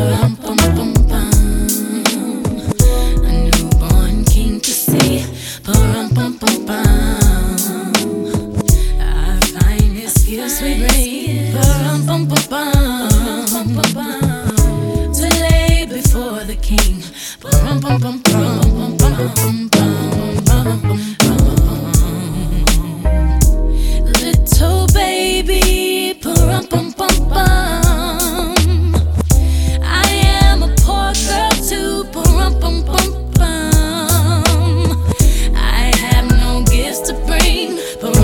A newborn king to see. Our finest gifts we bring. To lay before the king. Little baby, I am a poor girl too. I have no gifts to bring.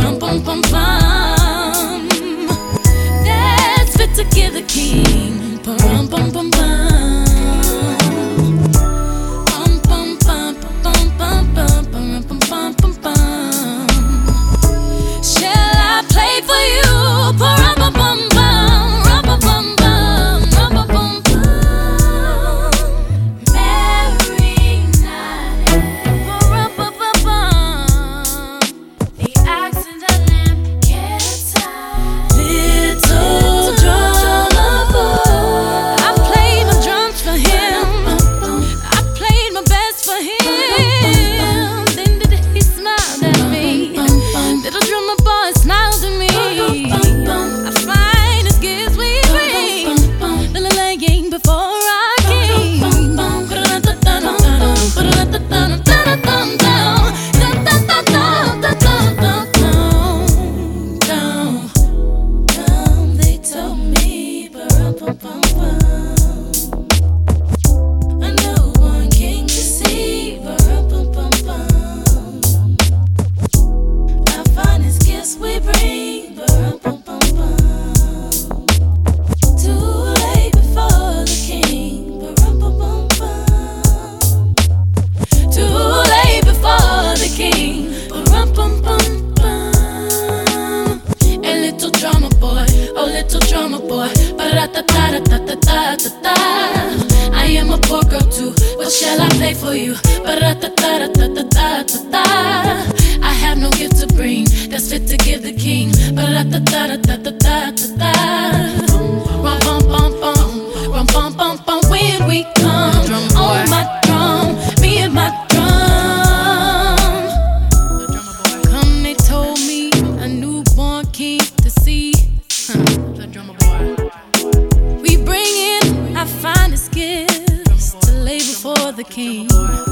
That's fit to give the king. Shall I play for you? Mary night. The ox and the lamb can't tie. Little drummer boy, I played my drums for him. I played my best for him. Then did he smile at me? Little drummer boy smiled at me. I find his gifts we bring. Little laying before our king. They told me a newborn king to see. Our finest gifts we bring. To lay before the king. To lay before the king. A little drummer boy, oh little drummer boy. I am a poor girl too. What shall I play for you? I have no gift to bring that's fit to give the king. When we come on my drum, me and my drum. Come, they told me a newborn king to see. We bring in our finest gifts to lay before the king.